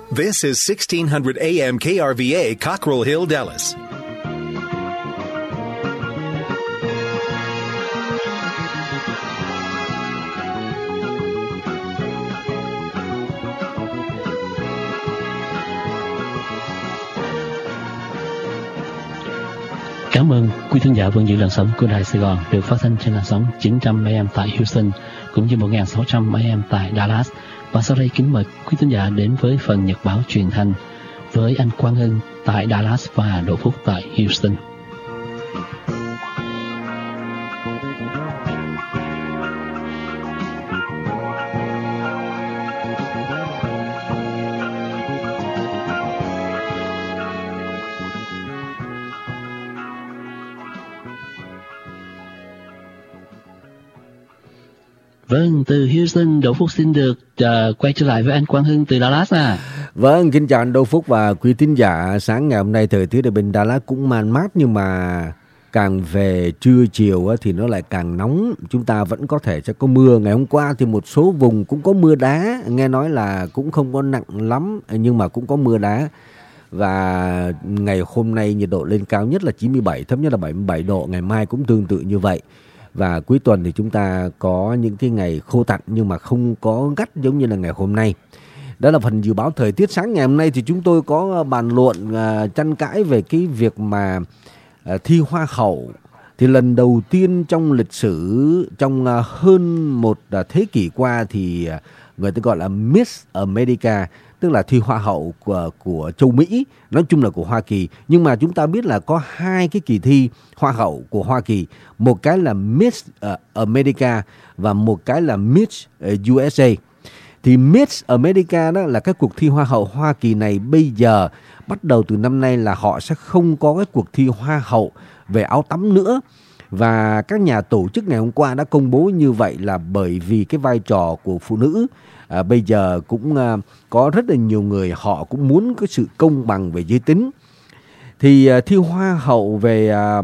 This is 1600 AM KRVA, Cockrell Hill, Dallas. Cảm ơn quý thính giả vẫn giữ làn sóng của Đài Sài Gòn, được phát thanh trên làn sóng 900 AM tại Houston, cũng như 1600 AM tại Dallas. Và sau đây kính mời quý thính giả đến với phần nhật báo truyền thanh với anh Quang Hưng tại Dallas và Đỗ Phúc tại Houston. Vâng, từ Houston, Đỗ Phúc xin được quay trở lại với anh Quang Hưng từ Dallas à. Vâng, kính chào anh Đỗ Phúc và quý thính giả. Sáng ngày hôm nay thời tiết ở bên Dallas cũng man mát, nhưng mà càng về trưa chiều thì nó lại càng nóng. Chúng ta vẫn có thể sẽ có mưa. Ngày hôm qua thì một số vùng cũng có mưa đá, nghe nói là cũng không có nặng lắm nhưng mà cũng có mưa đá. Và ngày hôm nay nhiệt độ lên cao nhất là 97, thấp nhất là 77 độ. Ngày mai cũng tương tự như vậy. Và cuối tuần thì chúng ta có những cái ngày khô tạnh nhưng mà không có gắt giống như là ngày hôm nay. Đó là phần dự báo thời tiết sáng ngày hôm nay. Thì chúng tôi có bàn luận tranh cãi về cái việc mà thi hoa hậu. Thì lần đầu tiên trong lịch sử, trong hơn một thế kỷ qua, thì người ta gọi là Miss America, tức là thi hoa hậu của châu Mỹ, nói chung là của Hoa Kỳ. Nhưng mà chúng ta biết là có hai cái kỳ thi hoa hậu của Hoa Kỳ. Một cái là Miss America và một cái là Miss USA. Thì Miss America đó là cái cuộc thi hoa hậu Hoa Kỳ này, bây giờ bắt đầu từ năm nay là họ sẽ không có cái cuộc thi hoa hậu về áo tắm nữa. Và các nhà tổ chức ngày hôm qua đã công bố như vậy là bởi vì cái vai trò của phụ nữ bây giờ cũng có rất là nhiều người họ cũng muốn có sự công bằng về giới tính. Thì thi hoa hậu về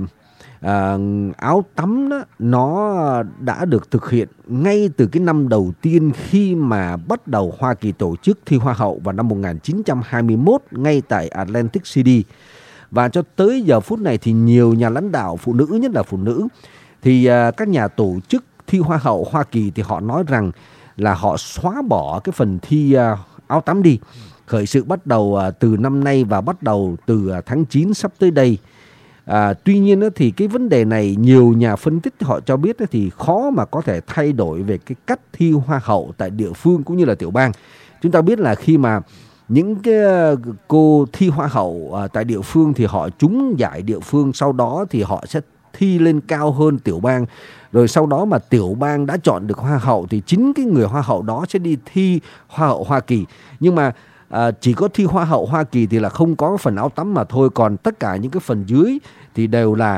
áo tắm đó, nó đã được thực hiện ngay từ cái năm đầu tiên khi mà bắt đầu Hoa Kỳ tổ chức thi hoa hậu vào năm 1921 ngay tại Atlantic City. Và cho tới giờ phút này thì nhiều nhà lãnh đạo phụ nữ, nhất là phụ nữ, thì các nhà tổ chức thi hoa hậu Hoa Kỳ thì họ nói rằng là họ xóa bỏ cái phần thi áo tắm đi. Khởi sự bắt đầu từ năm nay và bắt đầu từ tháng 9 sắp tới đây. Tuy nhiên thì cái vấn đề này nhiều nhà phân tích họ cho biết thì khó mà có thể thay đổi về cái cách thi hoa hậu tại địa phương cũng như là tiểu bang. Chúng ta biết là khi mà những cái cô thi hoa hậu tại địa phương thì họ trúng giải địa phương, sau đó thì họ sẽ thi lên cao hơn tiểu bang. Rồi sau đó mà tiểu bang đã chọn được hoa hậu thì chính cái người hoa hậu đó sẽ đi thi hoa hậu Hoa Kỳ. Nhưng mà chỉ có thi hoa hậu Hoa Kỳ thì là không có phần áo tắm mà thôi, còn tất cả những cái phần dưới thì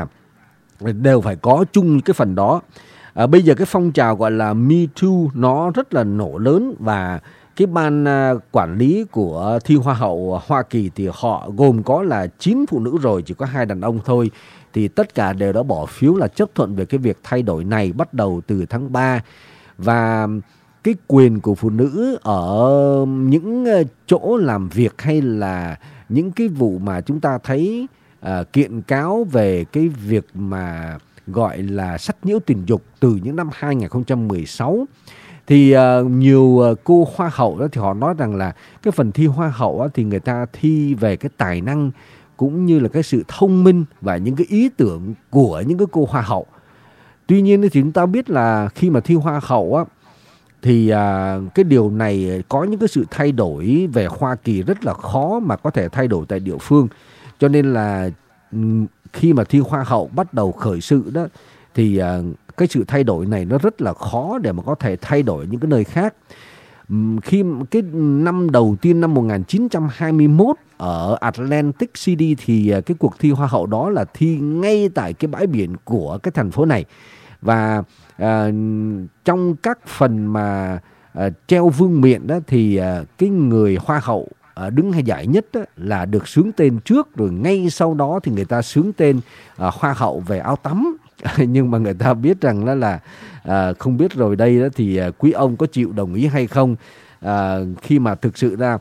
đều phải có chung cái phần đó. Bây giờ cái phong trào gọi là Me Too nó rất là nổ lớn, và cái ban quản lý của thi hoa hậu Hoa Kỳ thì họ gồm có là 9 phụ nữ rồi, chỉ có 2 đàn ông thôi. Thì tất cả đều đã bỏ phiếu là chấp thuận về cái việc thay đổi này bắt đầu từ tháng 3. Và cái quyền của phụ nữ ở những chỗ làm việc hay là những cái vụ mà chúng ta thấy kiện cáo về cái việc mà gọi là sách nhiễu tình dục từ những năm 2016, thì nhiều cô hoa hậu đó thì họ nói rằng là cái phần thi hoa hậu đó, thì người ta thi về cái tài năng cũng như là cái sự thông minh và những cái ý tưởng của những cái cô hoa hậu. Tuy nhiên thì chúng ta biết là khi mà thi hoa hậu á, thì cái điều này có những cái sự thay đổi về Hoa Kỳ rất là khó mà có thể thay đổi tại địa phương. Cho nên là khi mà thi hoa hậu bắt đầu khởi sự đó, thì cái sự thay đổi này nó rất là khó để mà có thể thay đổi những cái nơi khác. Khi cái năm đầu tiên năm 1921 ở Atlantic City thì cái cuộc thi hoa hậu đó là thi ngay tại cái bãi biển của cái thành phố này. Và trong các phần mà treo vương miện đó thì cái người hoa hậu đứng hay giải nhất đó là được xướng tên trước, rồi ngay sau đó thì người ta xướng tên hoa hậu về áo tắm. Nhưng mà người ta biết rằng đó là không biết rồi đây đó thì quý ông có chịu đồng ý hay không, khi mà thực sự ra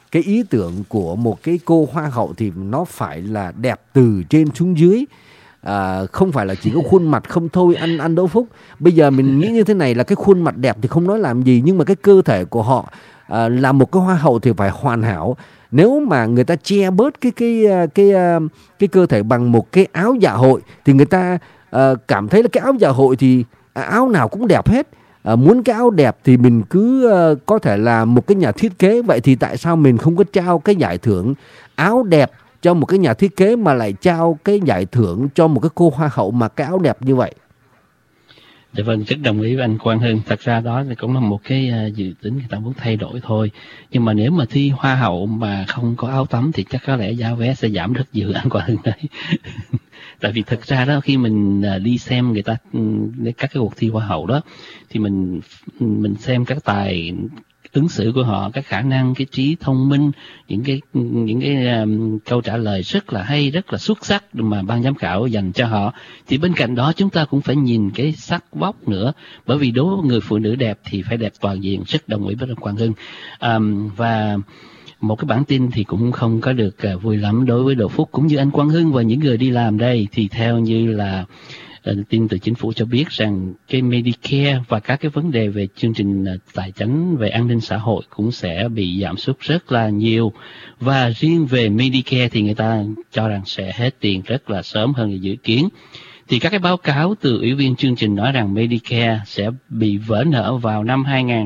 cái ý tưởng của một cái cô hoa hậu thì nó phải là đẹp từ trên xuống dưới. Không phải là chỉ có khuôn mặt không thôi anh Đỗ Phúc. Bây giờ mình nghĩ như thế này là cái khuôn mặt đẹp thì không nói làm gì, nhưng mà cái cơ thể của họ là một cái hoa hậu thì phải hoàn hảo. Nếu mà người ta che bớt cái cơ thể bằng một cái áo dạ hội thì người ta cảm thấy là cái áo dạ hội thì áo nào cũng đẹp hết. Muốn cái áo đẹp thì mình cứ có thể là một cái nhà thiết kế. Vậy thì tại sao mình không có trao cái giải thưởng áo đẹp cho một cái nhà thiết kế mà lại trao cái giải thưởng cho một cái cô hoa hậu mà cái áo đẹp như vậy? Dạ vâng, rất đồng ý với anh Quang Hưng. Thật ra đó thì cũng là một cái dự tính người ta muốn thay đổi thôi. Nhưng mà nếu mà thi hoa hậu mà không có áo tắm thì chắc có lẽ giá vé sẽ giảm rất nhiều, anh Quang Hưng đấy. Tại vì thực ra đó, khi mình đi xem người ta các cái cuộc thi hoa hậu đó, thì mình xem các tài ứng xử của họ, các khả năng, cái trí thông minh, những cái câu trả lời rất là hay, rất là xuất sắc mà ban giám khảo dành cho họ. Thì bên cạnh đó chúng ta cũng phải nhìn cái sắc vóc nữa, bởi vì đối với người phụ nữ đẹp thì phải đẹp toàn diện. Rất đồng ý với ông Quang Hưng. Và một cái bản tin thì cũng không có được vui lắm đối với Đỗ Phúc cũng như anh Quang Hưng và những người đi làm đây. Thì theo như là tin từ chính phủ cho biết rằng cái Medicare và các cái vấn đề về chương trình tài chánh về an ninh xã hội cũng sẽ bị giảm sút rất là nhiều. Và riêng về Medicare thì người ta cho rằng sẽ hết tiền rất là sớm hơn dự kiến. Thì các cái báo cáo từ ủy viên chương trình nói rằng Medicare sẽ bị vỡ nợ vào năm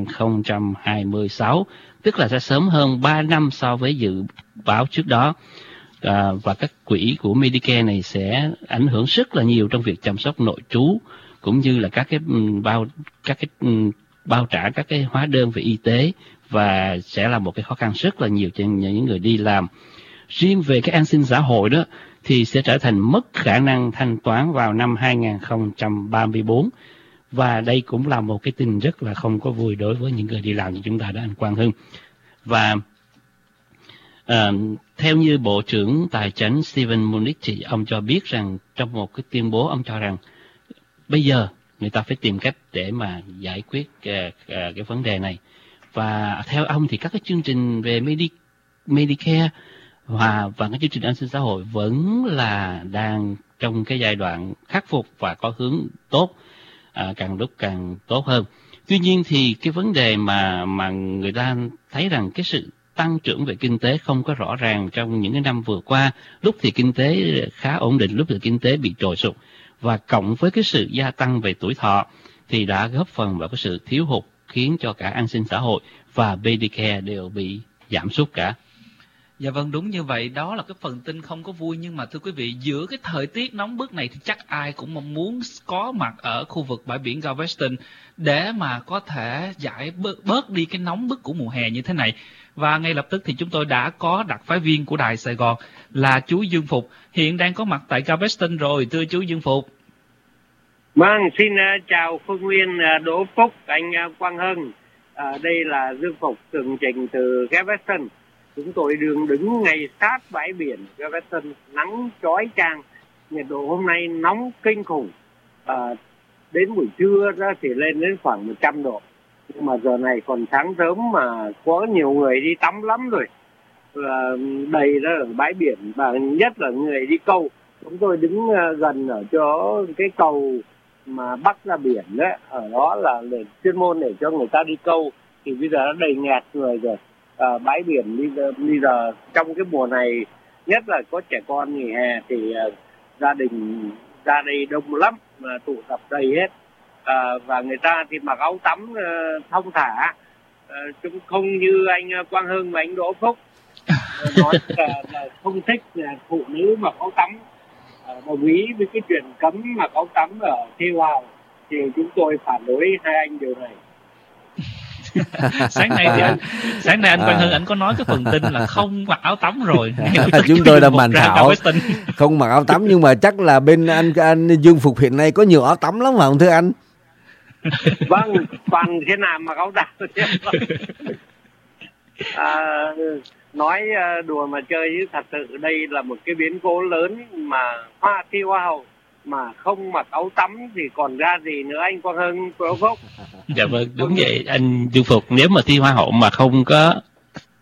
2026, tức là sẽ sớm hơn 3 năm so với dự báo trước đó. Và các quỹ của Medicare này sẽ ảnh hưởng rất là nhiều trong việc chăm sóc nội trú, cũng như là các cái bao trả các cái hóa đơn về y tế, và sẽ là một cái khó khăn rất là nhiều cho những người đi làm. Riêng về cái an sinh xã hội đó thì sẽ trở thành mất khả năng thanh toán vào năm 2034. Và đây cũng là một cái tin rất là không có vui đối với những người đi làm như chúng ta đó, anh Quang Hưng. Và theo như Bộ trưởng Tài chánh Steven Mnuchin thì ông cho biết rằng trong một cái tuyên bố, ông cho rằng bây giờ người ta phải tìm cách để mà giải quyết cái vấn đề này. Và theo ông thì các cái chương trình về Medicare và cái chương trình an sinh xã hội vẫn là đang trong cái giai đoạn khắc phục và có hướng tốt, càng lúc càng tốt hơn. Tuy nhiên thì cái vấn đề mà người ta thấy rằng cái sự tăng trưởng về kinh tế không có rõ ràng trong những cái năm vừa qua, lúc thì kinh tế khá ổn định, lúc thì kinh tế bị trồi sụt, và cộng với cái sự gia tăng về tuổi thọ thì đã góp phần vào cái sự thiếu hụt, khiến cho cả an sinh xã hội và Medicare đều bị giảm sút cả. Dạ vâng, đúng như vậy, đó là cái phần tin không có vui. Nhưng mà thưa quý vị, giữa cái thời tiết nóng bức này thì chắc ai cũng mong muốn có mặt ở khu vực bãi biển Galveston để mà có thể giải bớt đi cái nóng bức của mùa hè như thế này. Và ngay lập tức thì chúng tôi đã có đặc phái viên của Đài Sài Gòn là chú Dương Phục, hiện đang có mặt tại Galveston rồi. Thưa chú Dương Phục. Vâng, xin chào Phương Nguyên, Đỗ Phúc, anh Quang Hưng. Đây là Dương Phục tường trình từ Galveston. Chúng tôi đứng ngay sát bãi biển Galveston, nắng chói chang, nhiệt độ hôm nay nóng kinh khủng. Đến buổi trưa đó thì lên đến khoảng 100 độ. Nhưng mà giờ này còn sáng sớm mà có nhiều người đi tắm lắm rồi. Đầy ra ở bãi biển, và nhất là người đi câu. Chúng tôi đứng gần ở chỗ cái cầu mà bắc ra biển đấy, ở đó là chuyên môn để cho người ta đi câu. Thì bây giờ nó đầy nghẹt người rồi. Bãi biển bây giờ trong cái mùa này, nhất là có trẻ con nghỉ hè thì gia đình ra đây đông lắm, mà tụ tập đầy hết. Và người ta thì mặc áo tắm thong thả, chúng không như anh Quang Hưng và anh Đỗ Phúc nói là không thích phụ nữ mặc áo tắm, đồng ý với cái chuyện cấm mặc áo tắm ở thi Wow, thì chúng tôi phản đối hai anh điều này. Sáng nay anh Quang Hưng anh có nói cái phần tin là không mặc áo tắm rồi. Chúng tôi đã bàn thảo không mặc áo tắm, nhưng mà chắc là bên anh Dương Phục hiện nay có nhiều áo tắm lắm mà không thưa anh? Vâng, toàn thế nào mặc áo tắm. Nói đùa mà chơi, chứ thật sự đây là một cái biến cố lớn mà thi Hoa hậu mà không mặc áo tắm thì còn ra gì nữa, anh Quang Hưng, Đỗ Phúc. Dạ vâng, đúng vậy anh Dương Phục. Nếu mà thi Hoa hậu mà không có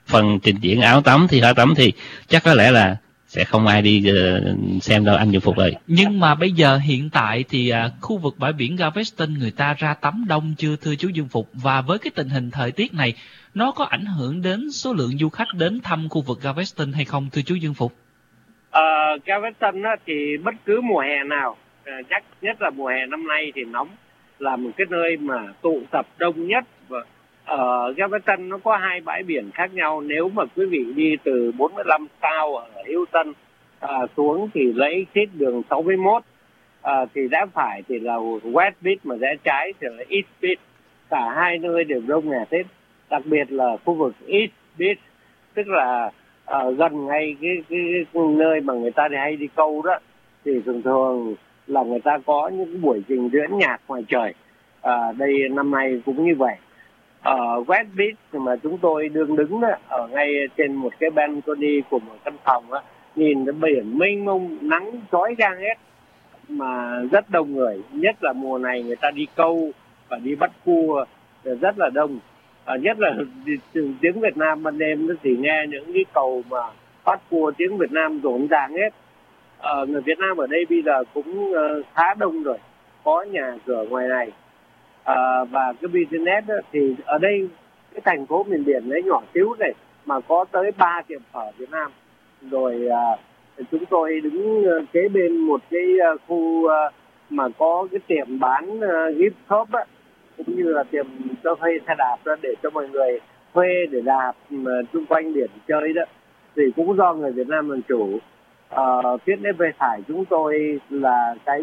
phần trình diễn áo tắm thì áo tắm thì chắc có lẽ là sẽ không ai đi xem đâu anh Dương Phục ơi. Nhưng mà bây giờ hiện tại thì khu vực bãi biển Galveston người ta ra tắm đông chưa thưa chú Dương Phục? Và với cái tình hình thời tiết này, nó có ảnh hưởng đến số lượng du khách đến thăm khu vực Galveston hay không thưa chú Dương Phục? Galveston thì bất cứ mùa hè nào, chắc nhất là mùa hè năm nay thì nóng, là một cái nơi mà tụ tập đông nhất. Và ở Galveston nó có 2 bãi biển khác nhau. Nếu mà quý vị đi từ 45 South ở Houston xuống thì lấy exit đường 61, thì rẽ phải thì là West Beach, mà rẽ trái thì là East Beach. Cả hai nơi đều đông nghẹt hết. Đặc biệt là khu vực East Beach, tức là gần ngay cái nơi mà người ta hay đi câu đó, thì thường thường là người ta có những cái buổi trình diễn nhạc ngoài trời. Đây năm nay cũng như vậy. Ở West Beach mà chúng tôi đứng đó, ở ngay trên một cái balcony của một căn phòng đó, nhìn cái biển mênh mông, nắng chói chang hết, mà rất đông người. Nhất là mùa này người ta đi câu và đi bắt cua rất là đông. Nhất là tiếng Việt Nam ban đêm thì nghe những cái cầu mà bắt cua tiếng Việt Nam rộn ràng hết. Người Việt Nam ở đây bây giờ cũng khá đông rồi, có nhà cửa ngoài này. Và cái business thì ở đây cái thành phố miền biển ấy nhỏ xíu này mà có tới 3 tiệm phở Việt Nam. Rồi chúng tôi đứng kế bên một cái khu mà có cái tiệm bán gift shop á, cũng như là tiệm cho thuê xe đạp đó, để cho mọi người thuê để đạp xung quanh biển chơi đó, thì cũng do người Việt Nam làm chủ. Phía bên phải chúng tôi là cái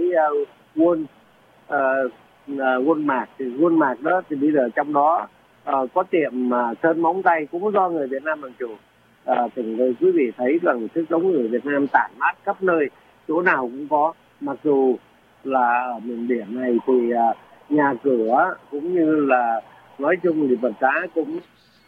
Walmart, thì Walmart đó thì bây giờ trong đó có tiệm sơn móng tay cũng do người Việt Nam làm chủ. Thì quý vị thấy rằng sức sống người Việt Nam tản mát khắp nơi, chỗ nào cũng có. Mặc dù là ở miền biển này thì nhà cửa cũng như là nói chung thì vật giá cũng.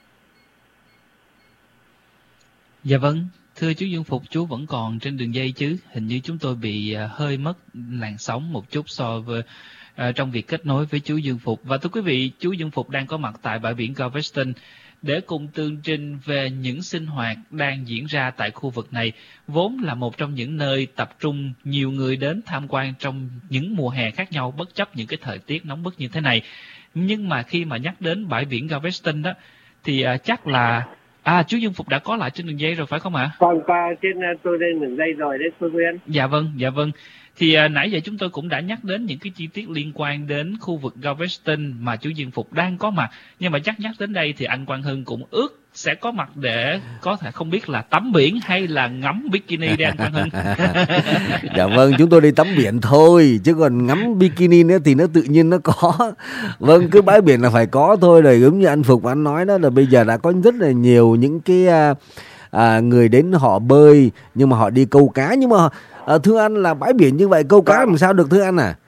Dạ vâng, thưa chú Dương Phục, chú vẫn còn trên đường dây chứ? Hình như chúng tôi bị hơi mất làn sóng một chút so với trong việc kết nối với chú Dương Phục. Và thưa quý vị, chú Dương Phục đang có mặt tại bãi biển Galveston để cùng tường trình về những sinh hoạt đang diễn ra tại khu vực này, vốn là một trong những nơi tập trung nhiều người đến tham quan trong những mùa hè khác nhau, bất chấp những cái thời tiết nóng bức như thế này. Nhưng mà khi mà nhắc đến bãi biển Galveston đó, thì chắc là chú Dương Phục đã có lại trên đường dây rồi phải không ạ? Còn qua trên tôi lên đường dây rồi đấy, Phương Nguyên. Dạ vâng. Thì nãy giờ chúng tôi cũng đã nhắc đến những cái chi tiết liên quan đến khu vực Galveston mà chú Dương Phục đang có mặt. Nhưng mà nhắc đến đây thì anh Quang Hưng cũng ước sẽ có mặt để có thể không biết là tắm biển hay là ngắm bikini đây anh Quang Hưng. Dạ vâng, chúng tôi đi tắm biển thôi, chứ còn ngắm bikini nữa thì nó tự nhiên nó có. Vâng, cứ bãi biển là phải có thôi. Rồi giống như anh Phục anh nói đó, là bây giờ đã có rất là nhiều những cái người đến họ bơi, nhưng mà họ đi câu cá. Nhưng mà thưa anh, là bãi biển như vậy câu cá làm sao được thưa anh à?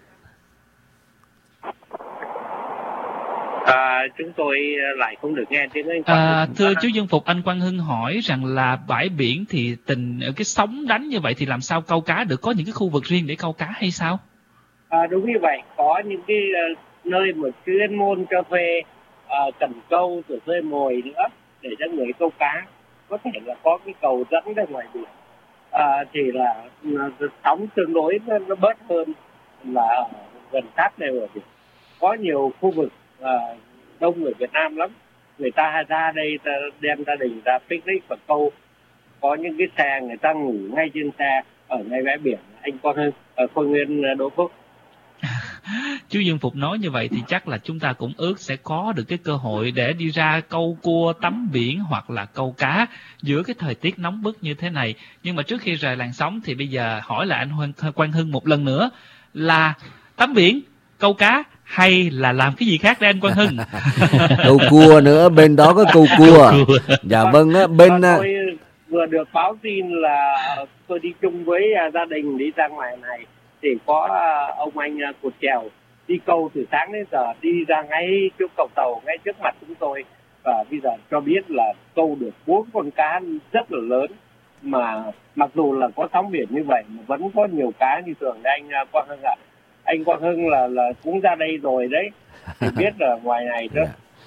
Chúng tôi lại không được nghe tiếng Anh. Thưa chú Dương Phục, anh Quang Hưng hỏi rằng là bãi biển thì cái sóng đánh như vậy thì làm sao câu cá được? Có những cái khu vực riêng để câu cá hay sao? Đúng như vậy, có những cái nơi mà chuyên môn cho thuê cần câu rồi thuê mồi nữa để cho người câu cá. Có thể là có cái cầu dẫn ra ngoài biển, thì là sóng tương đối nó bớt hơn là ở gần sát đây ở biển. Có nhiều khu vực đông người Việt Nam lắm, người ta ra đây đem gia đình ra picnic và câu. Có những cái xe người ta ngủ ngay trên xe ở ngay bãi biển. Anh Quang Hưng ở Phương Nguyên Đỗ Phúc. Chú Dương Phục nói như vậy thì chắc là chúng ta cũng ước sẽ có được cái cơ hội để đi ra câu cua, tắm biển hoặc là câu cá giữa cái thời tiết nóng bức như thế này. Nhưng mà trước khi rời làn sóng thì bây giờ hỏi lại anh Quang Hưng một lần nữa là tắm biển, câu cá hay là làm cái gì khác đây anh Quang Hưng? Câu cua nữa, bên đó có câu cua. Dạ vâng á, bên tôi vừa được báo tin là tôi đi chung với gia đình đi ra ngoài này thì có ông anh cột chèo đi câu từ sáng đến giờ, đi ra ngay chỗ cầu tàu ngay trước mặt chúng tôi, và bây giờ cho biết là câu được 4 con cá rất là lớn, mà mặc dù là có sóng biển như vậy mà vẫn có nhiều cá như thường đấy anh Quang Hưng ạ. Anh Quang Hưng là cũng ra đây rồi đấy, thì biết là ngoài này đó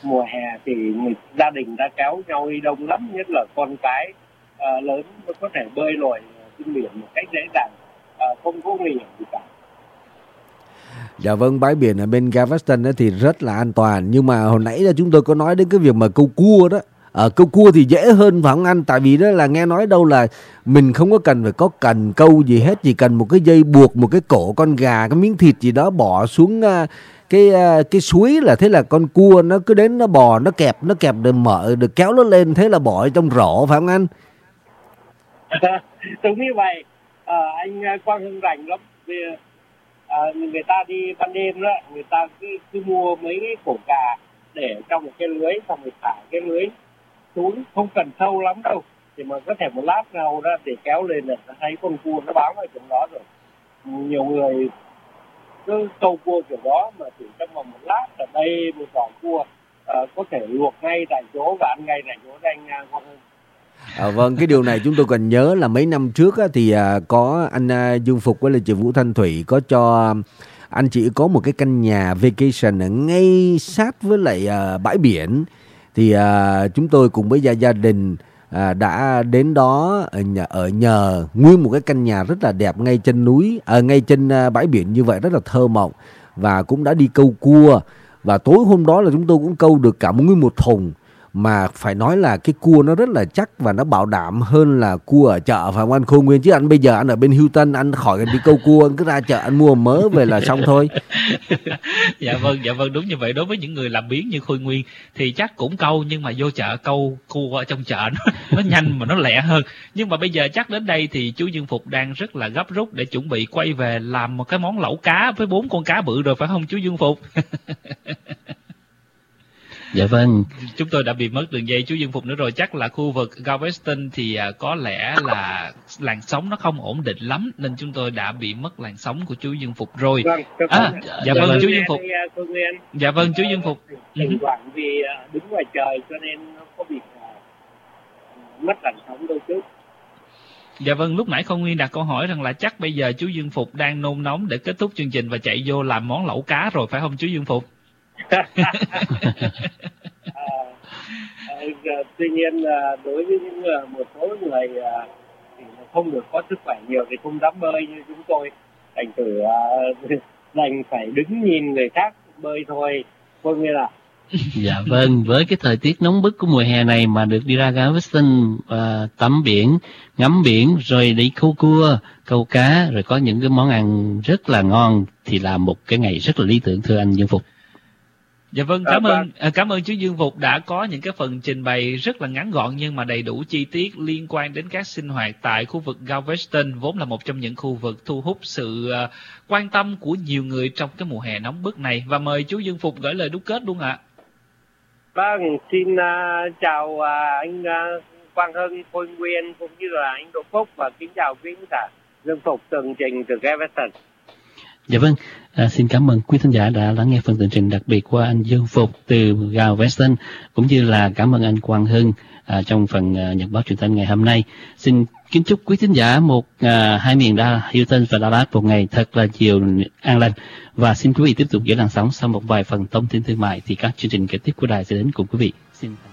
mùa hè thì gia đình đã kéo nhau đi đông lắm, nhất là con cái lớn mới có thể bơi lội trên biển một cách dễ dàng, không có nguy hiểm gì cả. Dạ vâng, bãi biển ở bên Galveston thì rất là an toàn. Nhưng mà hồi nãy là chúng tôi có nói đến cái việc mà câu cua đó. Câu cua thì dễ hơn phải không anh? Tại vì đó là nghe nói đâu là mình không có cần phải có cần câu gì hết, chỉ cần một cái dây buộc một cái cổ con gà, cái miếng thịt gì đó bỏ xuống cái suối là thế là con cua nó cứ đến nó bò, nó kẹp được mở được kéo nó lên, thế là bỏ trong rổ phải không anh? Đúng như vậy. Anh Quang Hưng rành lắm. Vì người ta đi ban đêm đó, người ta cứ mua mấy cái cổ gà để trong một cái lưới, xong rồi thả cái lưới xuống, không cần sâu lắm đâu, thì mà có thể một lát nào ra để kéo lên là thấy con cua nó bám ở trong đó rồi. Nhiều người cứ câu cua kiểu đó mà chỉ trong vòng một lát ở đây một giỏ cua có thể luộc ngay tại chỗ và ăn ngay tại chỗ cho anh Quang Hưng. Vâng, cái điều này chúng tôi còn nhớ là mấy năm trước thì có anh Dương Phục với là chị Vũ Thanh Thủy có cho anh chị có một cái căn nhà vacation ở ngay sát với lại bãi biển. Thì chúng tôi cùng với gia đình đã đến đó ở nhờ nguyên một cái căn nhà rất là đẹp ngay chân núi, ngay trên bãi biển như vậy, rất là thơ mộng, và cũng đã đi câu cua. Và tối hôm đó là chúng tôi cũng câu được cả nguyên một thùng, mà phải nói là cái cua nó rất là chắc và nó bảo đảm hơn là cua ở chợ, phải không anh Khôi Nguyên? Chứ anh bây giờ anh ở bên Houston, anh khỏi cần đi câu cua, anh cứ ra chợ anh mua mớ về là xong thôi. Dạ vâng, đúng như vậy. Đối với những người làm biếng như Khôi Nguyên thì chắc cũng câu, nhưng mà vô chợ câu cua ở trong chợ nó nhanh mà nó lẹ hơn. Nhưng mà bây giờ chắc đến đây thì chú Dương Phục đang rất là gấp rút để chuẩn bị quay về làm một cái món lẩu cá với 4 con cá bự rồi, phải không chú Dương Phục? Dạ vâng. Chúng tôi đã bị mất đường dây chú Dương Phục nữa rồi. Chắc là khu vực Galveston thì có lẽ là làn sóng nó không ổn định lắm, nên chúng tôi đã bị mất làn sóng của chú Dương Phục rồi. Dạ vâng chú Dương Phục. Dạ vâng chú Dương Phục. Thỉnh thoảng vì đứng ngoài trời cho nên nó có bị mất làn sóng đôi chút. Dạ vâng, lúc nãy Không Nguyên đặt câu hỏi rằng là chắc bây giờ chú Dương Phục đang nôn nóng để kết thúc chương trình và chạy vô làm món lẩu cá rồi, phải không chú Dương Phục? Tuy nhiên đối với những một số người thì không được có sức khỏe nhiều thì không dám bơi như chúng tôi, đành phải đứng nhìn người khác bơi thôi, có nghĩa là. Dạ vâng, với cái thời tiết nóng bức của mùa hè này mà được đi ra Galveston tắm biển, ngắm biển, rồi đi câu cua, câu cá, rồi có những cái món ăn rất là ngon thì là một cái ngày rất là lý tưởng, thưa anh Dương Phục. Dạ vâng, cảm ơn chú Dương Phục đã có những cái phần trình bày rất là ngắn gọn nhưng mà đầy đủ chi tiết liên quan đến các sinh hoạt tại khu vực Galveston, vốn là một trong những khu vực thu hút sự quan tâm của nhiều người trong cái mùa hè nóng bức này. Và mời chú Dương Phục gửi lời đúc kết luôn ạ. Vâng, xin chào anh Quang Hưng, Khôi Nguyên cũng như là anh Đỗ Phúc, và kính chào quý khán giả. Dương Phục tường trình từ Galveston. Dạ vâng, xin cảm ơn quý thính giả đã lắng nghe phần tường trình đặc biệt của anh Dương Phục từ Galveston, cũng như là cảm ơn anh Quang Hưng trong phần nhật báo truyền thanh ngày hôm nay. Xin kính chúc quý thính giả hai miền Houston và Dallas một ngày thật là chiều an lành, và xin quý vị tiếp tục giữ làn sóng. Sau một vài phần thông tin thương mại thì các chương trình kế tiếp của đài sẽ đến cùng quý vị. Xin